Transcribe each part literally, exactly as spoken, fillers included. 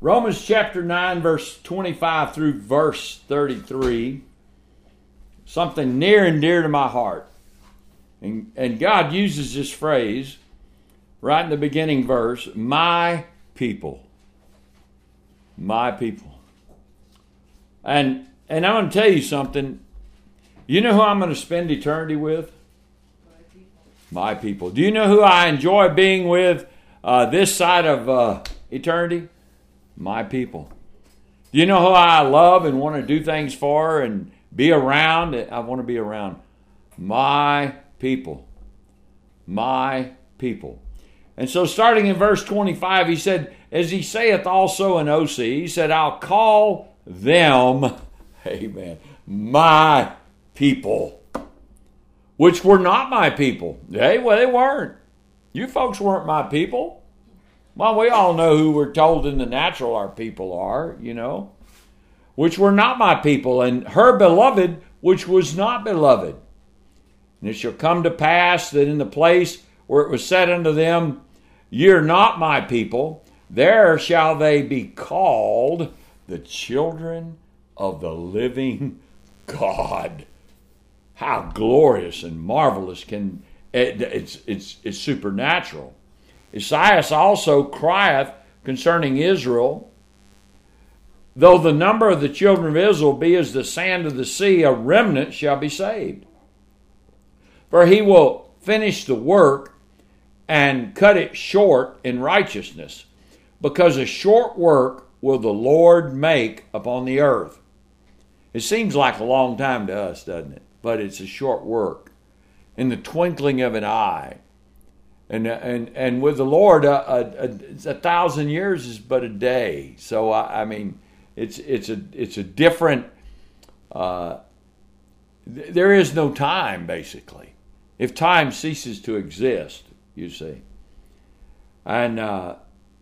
Romans chapter nine, verse twenty-five through verse thirty-three. Something near and dear to my heart. And, and God uses this phrase right in the beginning verse, my people. My people. And, and I'm going to tell you something. You know who I'm going to spend eternity with? My people. My people. Do you know who I enjoy being with uh, this side of uh, eternity? My people. Do you know who I love and want to do things for and be around? I want to be around my people. My people. And so starting in verse twenty-five, he said, as he saith also in O C, he said, I'll call them, amen, my people, which were not my people. Hey, well, they weren't. You folks weren't my people. Well, we all know who we're told in the natural our people are, you know, which were not my people, and her beloved, which was not beloved. And it shall come to pass that in the place where it was said unto them, ye are not my people, there shall they be called the children of the living God. How glorious and marvelous can it, it's it's it's supernatural. Esaias also crieth concerning Israel, though the number of the children of Israel be as the sand of the sea, a remnant shall be saved. For he will finish the work and cut it short in righteousness, because a short work will the Lord make upon the earth. It seems like a long time to us, doesn't it? But it's a short work. In the twinkling of an eye. And and and with the Lord, a, a, a thousand years is but a day. So I, I mean, it's it's a it's a different. Uh, th- there is no time, basically. If time ceases to exist, you see. And uh,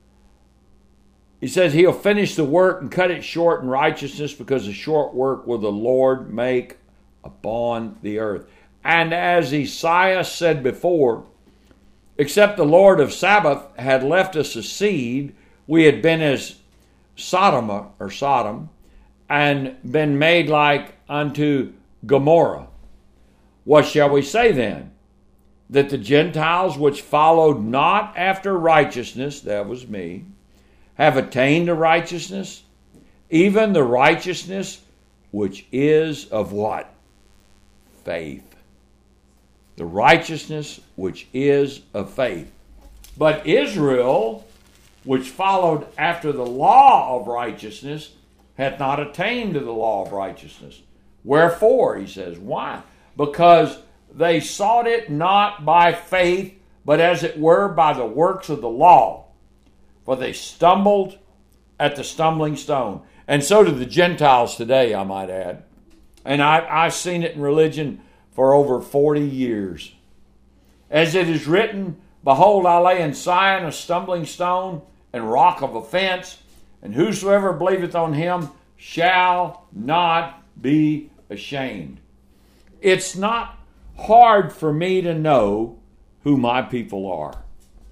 he says he'll finish the work and cut it short in righteousness, because a short work will the Lord make upon the earth. And as Esaias said before, except the Lord of Sabbath had left us a seed, we had been as Sodom or Sodom, and been made like unto Gomorrah. What shall we say then? That the Gentiles which followed not after righteousness, that was me, have attained to righteousness, even the righteousness which is of what? Faith. The righteousness which is of faith. But Israel, which followed after the law of righteousness, hath not attained to the law of righteousness. Wherefore, he says, why? Because they sought it not by faith, but as it were by the works of the law. For they stumbled at the stumbling stone. And so do the Gentiles today, I might add. And I, I've seen it in religion for over forty years. As it is written, behold, I lay in Zion a stumbling stone and rock of offense, and whosoever believeth on him shall not be ashamed. It's not hard for me to know who my people are.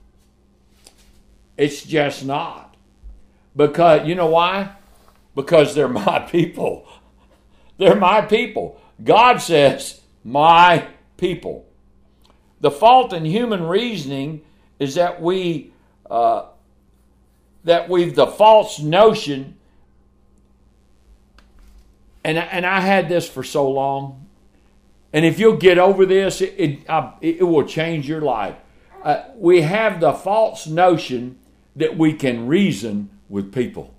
It's just not. Because, you know why? Because they're my people. They're my people. God says, my people. The fault in human reasoning is that we, uh, that we've the false notion, and and I had this for so long, and if you'll get over this, it it, uh, it will change your life. Uh, we have the false notion that we can reason with people.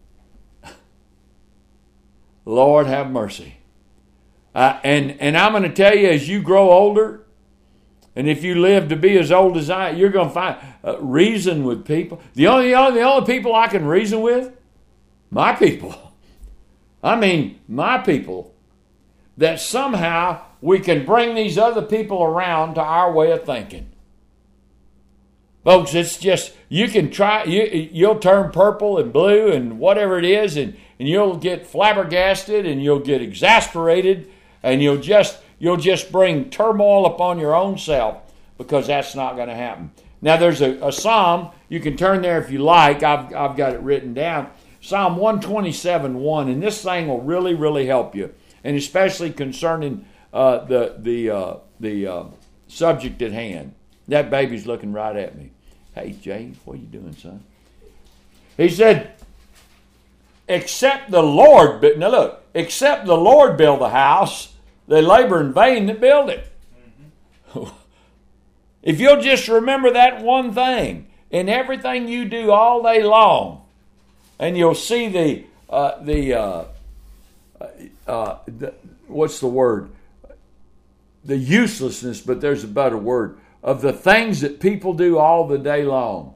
Lord have mercy. Uh, and, and I'm going to tell you, as you grow older, and if you live to be as old as I, you're going to find uh, reason with people. The only, the only the only people I can reason with, my people. I mean, my people. That somehow we can bring these other people around to our way of thinking. Folks, it's just, you can try, you, you'll turn purple and blue and whatever it is, and, and you'll get flabbergasted and you'll get exasperated, and you'll just you'll just bring turmoil upon your own self, because that's not going to happen. Now, there's a, a psalm. You can turn there if you like. I've, I've got it written down. Psalm one twenty-seven one, and this thing will really, really help you, and especially concerning uh, the the uh, the uh, subject at hand. That baby's looking right at me. Hey, James, what are you doing, son? He said, except the Lord, now look, except the Lord build the house, they labor in vain that build it. Mm-hmm. If you'll just remember that one thing in everything you do all day long, and you'll see the, uh, the, uh, uh, the, what's the word? The uselessness, but there's a better word, of the things that people do all the day long.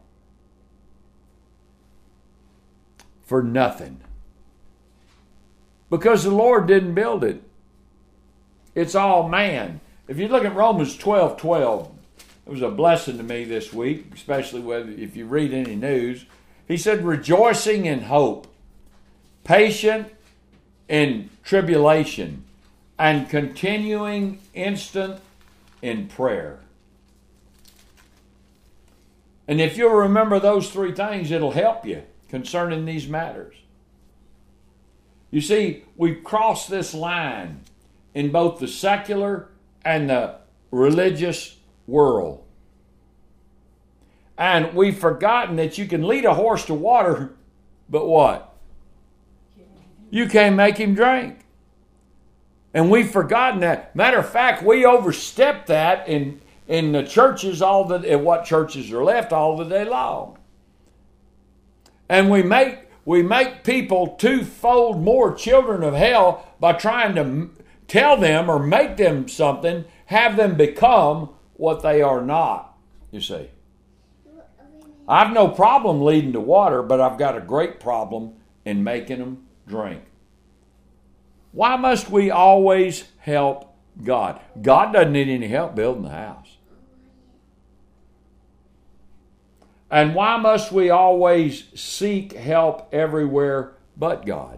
For nothing. Because the Lord didn't build it. It's all man. If you look at Romans twelve twelve, it was a blessing to me this week, especially whether, if you read any news. He said, rejoicing in hope, patient in tribulation, and continuing instant in prayer. And if you'll remember those three things, it'll help you concerning these matters. You see, we've crossed this line in both the secular and the religious world. And we've forgotten that you can lead a horse to water, but what? You can't make him drink. And we've forgotten that. Matter of fact, we overstepped that in, in the churches, all the, in what churches are left all the day long. And we make we make people twofold more children of hell by trying to tell them or make them something, have them become what they are not, you see. I've no problem leading to water, but I've got a great problem in making them drink. Why must we always help God? God doesn't need any help building the house. And why must we always seek help everywhere but God?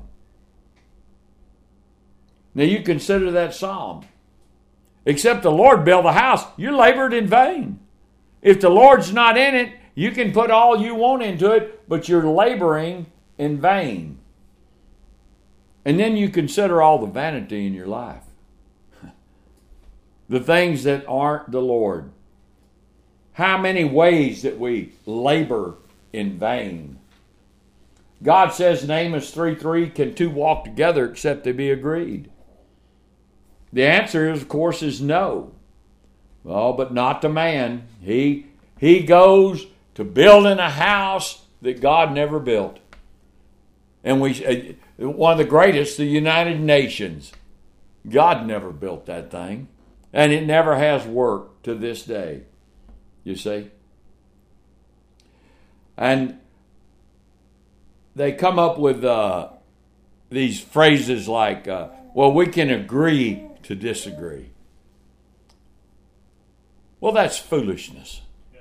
Now you consider that psalm. Except the Lord build the house, you labored in vain. If the Lord's not in it, you can put all you want into it, but you're laboring in vain. And then you consider all the vanity in your life. The things that aren't the Lord. How many ways that we labor in vain. God says in Amos three three, can two walk together except they be agreed? The answer, is, of course, is no. Oh, but not the man. He, he goes to building a house that God never built. And we, one of the greatest, the United Nations. God never built that thing. And it never has worked to this day. You see? And they come up with uh, these phrases like, uh, well, we can agree to disagree. Well, that's foolishness. Yeah.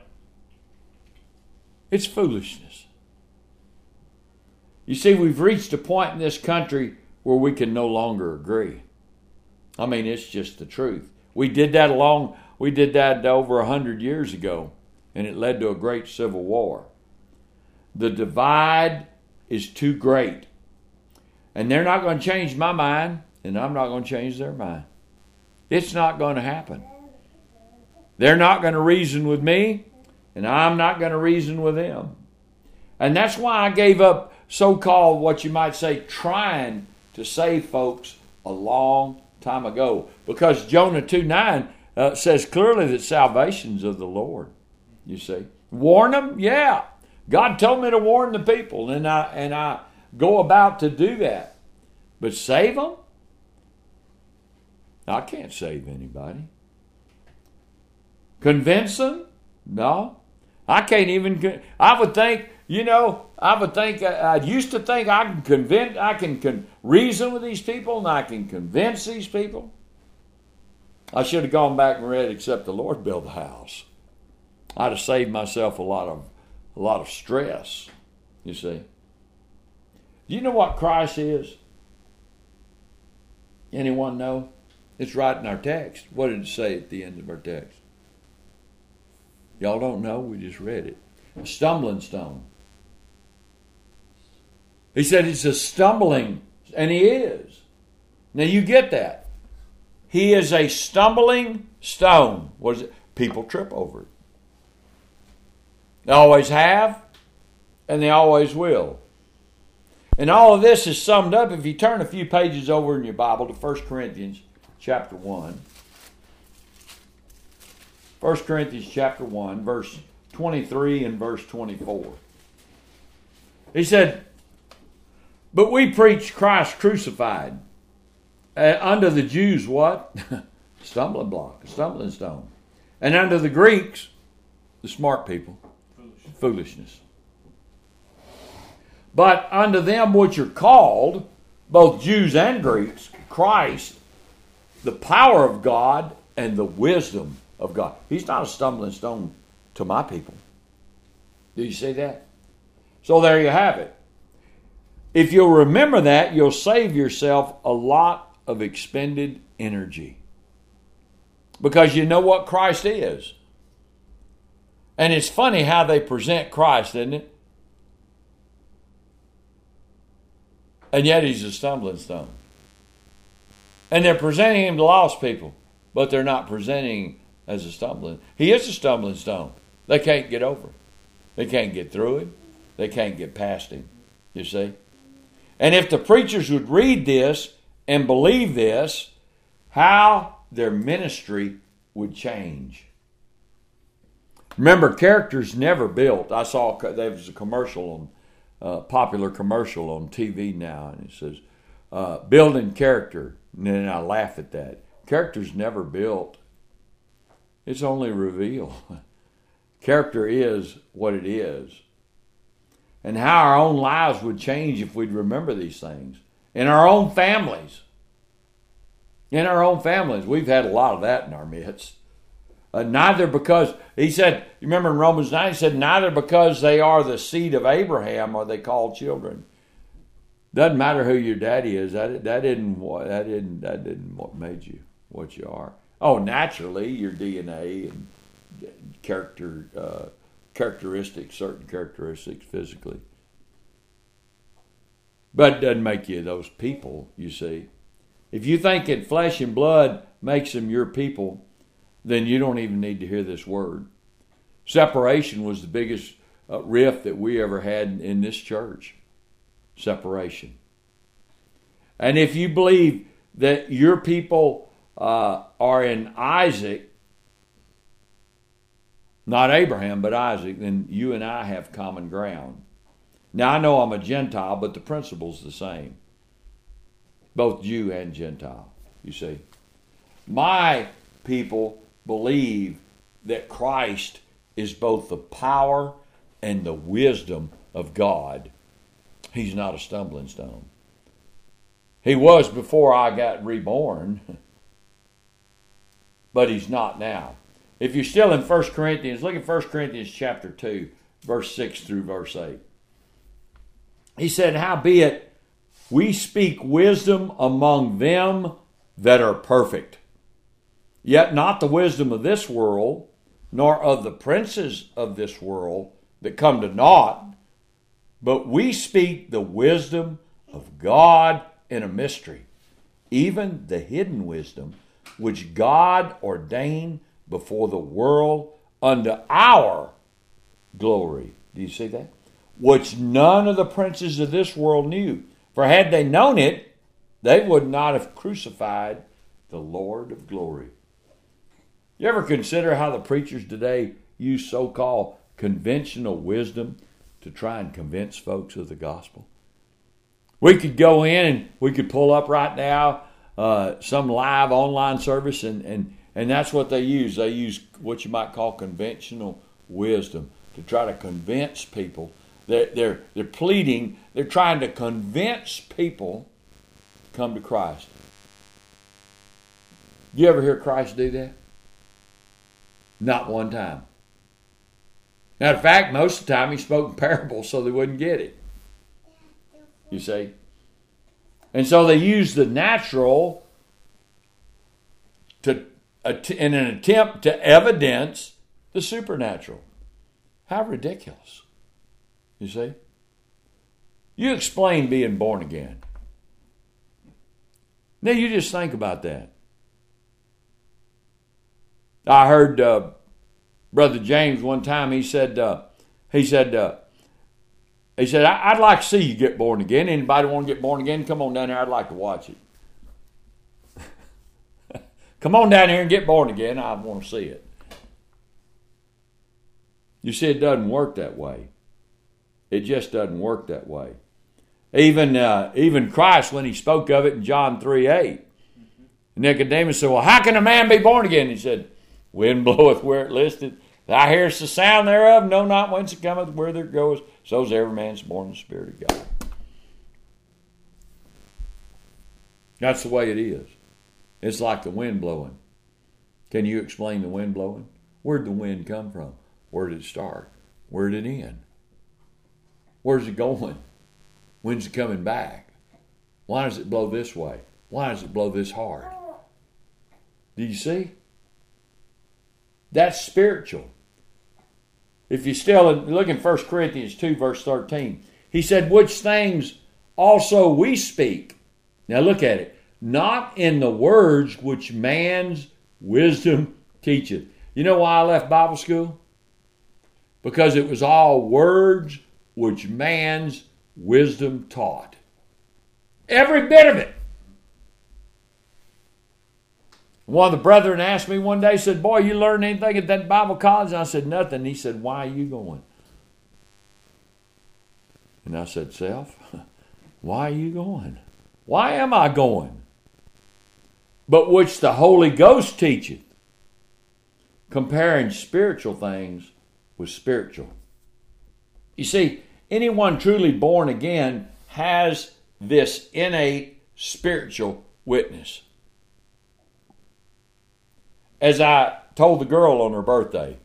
It's foolishness. You see, we've reached a point in this country where we can no longer agree. I mean, it's just the truth. We did that along, we did that over a hundred years ago, and it led to a great civil war. The divide is too great. And they're not going to change my mind, and I'm not going to change their mind. It's not going to happen. They're not going to reason with me, and I'm not going to reason with them. And that's why I gave up so-called, what you might say, trying to save folks a long time ago. Because Jonah two nine uh, says clearly that salvation's of the Lord, you see. Warn them? Yeah. God told me to warn the people, and I, and I go about to do that. But save them? I can't save anybody. Convince them? No. I can't even, I would think, you know, I would think, I used to think I can convince, I can con- reason with these people and I can convince these people. I should have gone back and read, except the Lord build the house. I'd have saved myself a lot of, a lot of stress, you see. Do you know what Christ is? Anyone know? It's right in our text. What did it say at the end of our text? Y'all don't know? We just read it. A stumbling stone. He said it's a stumbling, and he is. Now you get that. He is a stumbling stone. What is it? People trip over it. They always have, and they always will. And all of this is summed up if you turn a few pages over in your Bible to First Corinthians chapter one. First Corinthians chapter one, verse twenty-three and verse twenty-four. He said, but we preach Christ crucified. Uh, unto the Jews what? Stumbling block, a stumbling stone. And unto the Greeks, the smart people, foolishness. foolishness. But unto them which are called, both Jews and Greeks, Christ, the power of God and the wisdom of God. He's not a stumbling stone to my people. Do you see that? So there you have it. If you'll remember that, you'll save yourself a lot of expended energy. Because you know what Christ is. And it's funny how they present Christ, isn't it? And yet he's a stumbling stone. And they're presenting him to lost people, but they're not presenting him as a stumbling. He is a stumbling stone. They can't get over it. They can't get through it. They can't get past him, you see. And if the preachers would read this and believe this, how their ministry would change. Remember, character's never built. I saw there was a commercial on uh, popular commercial on T V now, and it says uh, building character. And then I laugh at that. Character's never built. It's only revealed. Character is what it is. And how our own lives would change if we'd remember these things. In our own families. In our own families. We've had a lot of that in our midst. Uh, neither because, he said, you remember in Romans nine, he said, neither because they are the seed of Abraham are they called children. Doesn't matter who your daddy is. That that didn't that didn't that didn't what made you what you are. Oh, naturally, your D N A and character uh, characteristics, certain characteristics physically, but it doesn't make you those people. You see, if you think that flesh and blood makes them your people, then you don't even need to hear this word. Separation was the biggest uh, rift that we ever had in, in this church. Separation. And if you believe that your people uh, are in Isaac, not Abraham, but Isaac, then you and I have common ground. Now, I know I'm a Gentile, but the principle's the same. Both Jew and Gentile, you see. My people believe that Christ is both the power and the wisdom of God. He's not a stumbling stone. He was before I got reborn, but he's not now. If you're still in First Corinthians, look at First Corinthians chapter two, verse six through verse eight. He said, howbeit, we speak wisdom among them that are perfect, yet not the wisdom of this world, nor of the princes of this world that come to naught, but we speak the wisdom of God in a mystery, even the hidden wisdom which God ordained before the world unto our glory. Do you see that? Which none of the princes of this world knew. For had they known it, they would not have crucified the Lord of glory. You ever consider how the preachers today use so-called conventional wisdom to try and convince folks of the gospel? We could go in and we could pull up right now uh, some live online service, and, and, and that's what they use. They use what you might call conventional wisdom to try to convince people. They're, they're, they're pleading, they're trying to convince people to come to Christ. You ever hear Christ do that? Not one time. Now, in fact, most of the time he spoke in parables so they wouldn't get it. You see? And so they use the natural to, in an attempt to evidence the supernatural. How ridiculous. You see? You explain being born again. Now you just think about that. I heard uh, Brother James one time. He said, uh, he said, uh, he said, I- I'd like to see you get born again. Anybody want to get born again? Come on down here. I'd like to watch it. Come on down here and get born again. I want to see it. You see, it doesn't work that way. It just doesn't work that way. Even uh, even Christ, when he spoke of it in John three eight, Nicodemus said, well, how can a man be born again? He said, wind bloweth where it listeth. Thou hearest the sound thereof, know not whence it cometh, whither it goeth. So is every man born in the Spirit of God. That's the way it is. It's like the wind blowing. Can you explain the wind blowing? Where'd the wind come from? Where did it start? Where did it end? Where's it going? When's it coming back? Why does it blow this way? Why does it blow this hard? Do you see? That's spiritual. If you still look in First Corinthians two, verse thirteen, he said, which things also we speak. Now look at it. Not in the words which man's wisdom teacheth. You know why I left Bible school? Because it was all words which man's wisdom taught. Every bit of it. One of the brethren asked me one day, said, boy, you learn anything at that Bible college? And I said, nothing. He said, why are you going? And I said, self, why are you going? Why am I going? But which the Holy Ghost teacheth, comparing spiritual things with spiritual. You see, anyone truly born again has this innate spiritual witness. As I told the girl on her birthday,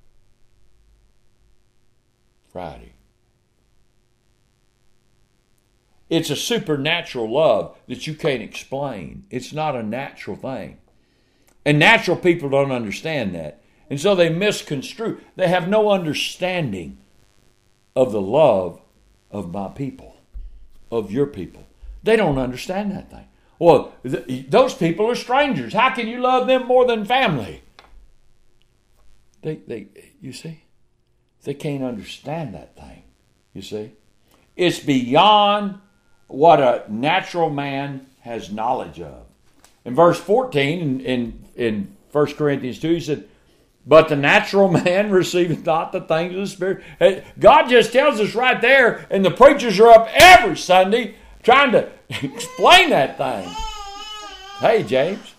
Friday, it's a supernatural love that you can't explain. It's not a natural thing. And natural people don't understand that. And so they misconstrue. They have no understanding of the love of my people, of your people. They don't understand that thing. Well, th- those people are strangers. How can you love them more than family? They, they, you see? They can't understand that thing, you see? It's beyond what a natural man has knowledge of. In verse fourteen, in, in, in First Corinthians two, he said, but the natural man receiveth not the things of the Spirit. God just tells us right there, and the preachers are up every Sunday trying to explain that thing. Hey, James.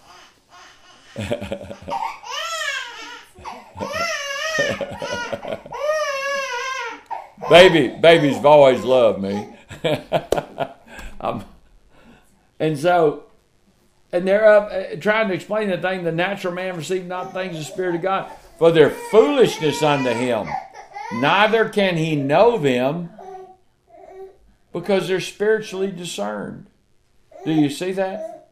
Baby, babies have always loved me. um, and so, and they're up uh, trying to explain the thing, the natural man received not things of the Spirit of God, for their foolishness unto him. Neither can he know them, because they're spiritually discerned. Do you see that?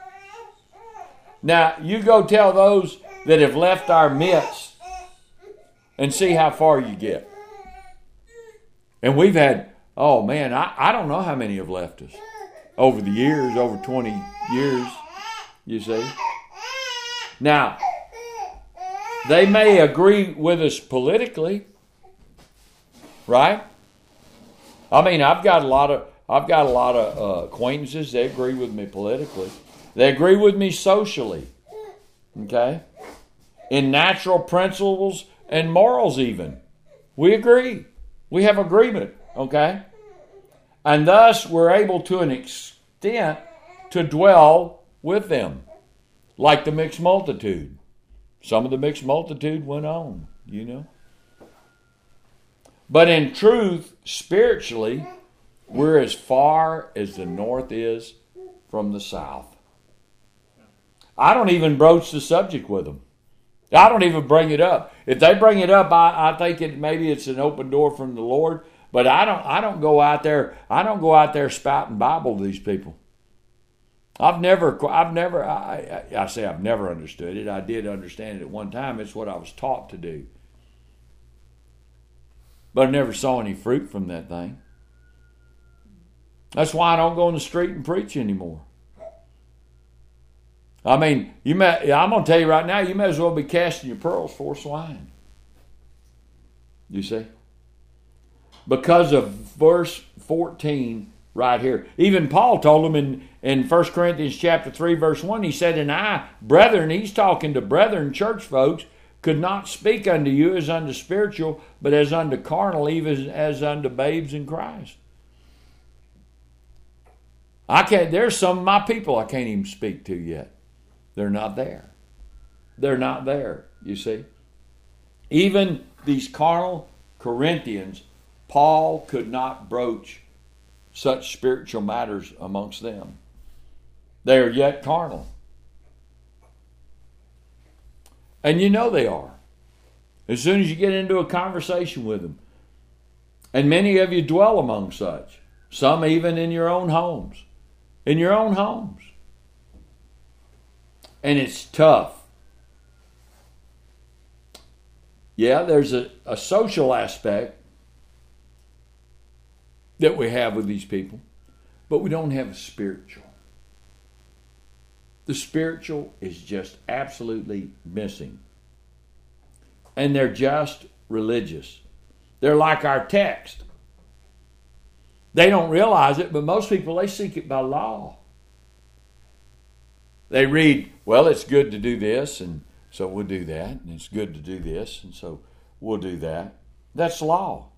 Now, you go tell those that have left our midst and see how far you get. And we've had, oh man, I, I don't know how many have left us over the years, over twenty years, you see. Now, they may agree with us politically, right? I mean, I've got a lot of I've got a lot of uh, acquaintances. They agree with me politically. They agree with me socially. Okay, in natural principles and morals, even we agree. We have agreement. Okay, and thus we're able to an extent to dwell with them, like the mixed multitude. Some of the mixed multitude went on, you know. But in truth, spiritually, we're as far as the north is from the south. I don't even broach the subject with them. I don't even bring it up. If they bring it up, I, I think it maybe it's an open door from the Lord. But I don't. I don't go out there. I don't go out there spouting Bible to these people. I've never. I've never. I, I, I say I've never understood it. I did understand it at one time. It's what I was taught to do. But I never saw any fruit from that thing. That's why I don't go on the street and preach anymore. I mean, you may, I'm going to tell you right now, you may as well be casting your pearls for swine. You see? Because of verse fourteen right here. Even Paul told them in, in First Corinthians chapter three, verse one, he said, and I, brethren, he's talking to brethren, church folks, could not speak unto you as unto spiritual, but as unto carnal, even as unto babes in Christ. I can't, there's some of my people I can't even speak to yet. They're not there. They're not there, you see. Even these carnal Corinthians, Paul could not broach such spiritual matters amongst them. They are yet carnal. And you know they are. As soon as you get into a conversation with them. And many of you dwell among such. Some even in your own homes. In your own homes. And it's tough. Yeah, there's a, a social aspect that we have with these people, but we don't have a spiritual. The spiritual is just absolutely missing. And they're just religious. They're like our text. They don't realize it, but most people, they seek it by law. They read, well, it's good to do this, and so we'll do that. And it's good to do this, and so we'll do that. That's law.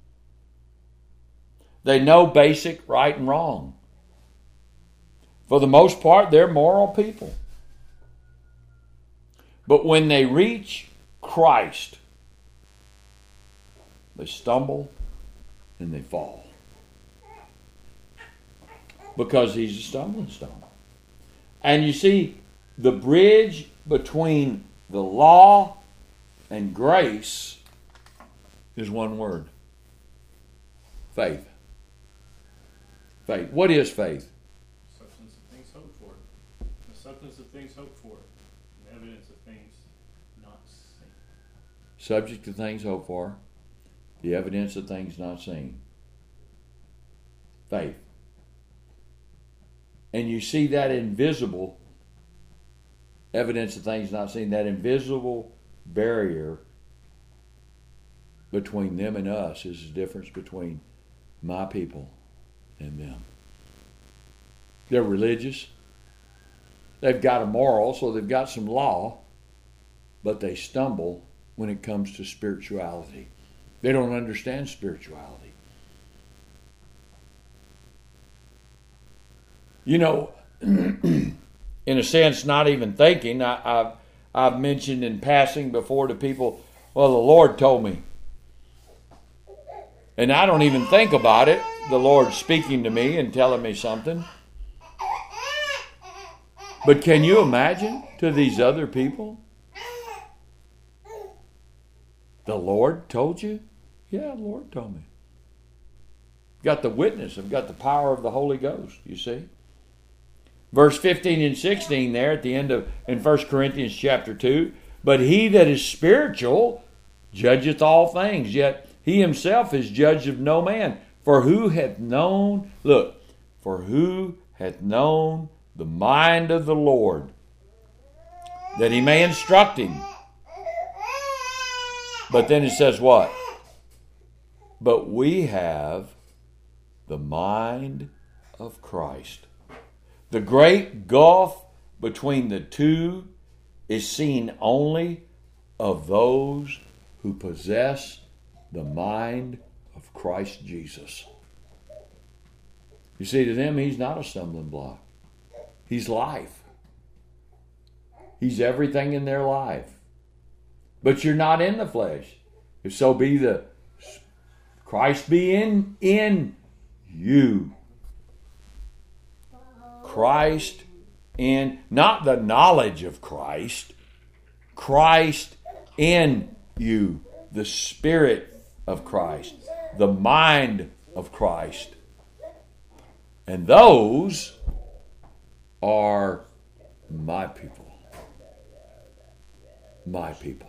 They know basic right and wrong. For the most part, they're moral people. But when they reach Christ, they stumble and they fall. Because he's a stumbling stone. And you see, the bridge between the law and grace is one word. Faith. Faith. What is faith? Substance of things hoped for. The substance of things hoped for. The evidence of things not seen. Subject to things hoped for. The evidence of things not seen. Faith. And you see that invisible evidence of things not seen, that invisible barrier between them and us is the difference between my people and them. They're religious. They've got a moral, so they've got some law, but they stumble when it comes to spirituality. They don't understand spirituality. You know, in a sense, not even thinking, I, I've, I've mentioned in passing before to people, well, the Lord told me. And I don't even think about it, the Lord speaking to me and telling me something. But can you imagine to these other people? The Lord told you? Yeah, the Lord told me. Got the witness. I've got the power of the Holy Ghost, you see. Verse fifteen and sixteen there at the end of, in First Corinthians chapter two, but he that is spiritual judgeth all things, yet he himself is judged of no man. For who hath known, look, for who hath known the mind of the Lord, that he may instruct him. But then it says what? But we have the mind of Christ. The great gulf between the two is seen only of those who possess the mind of Christ Jesus. You see, to them, he's not a stumbling block. He's life. He's everything in their life. But you're not in the flesh. If so be the Christ be in, in you. Christ in, not the knowledge of Christ, Christ in you, the Spirit of Christ, the mind of Christ. And those are my people. My people.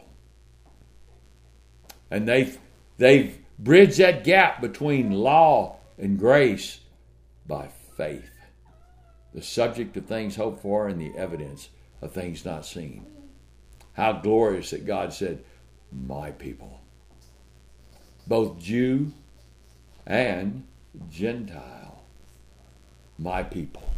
And they've, they've bridged that gap between law and grace by faith. The subject of things hoped for and the evidence of things not seen. How glorious that God said, my people. Both Jew and Gentile. My people.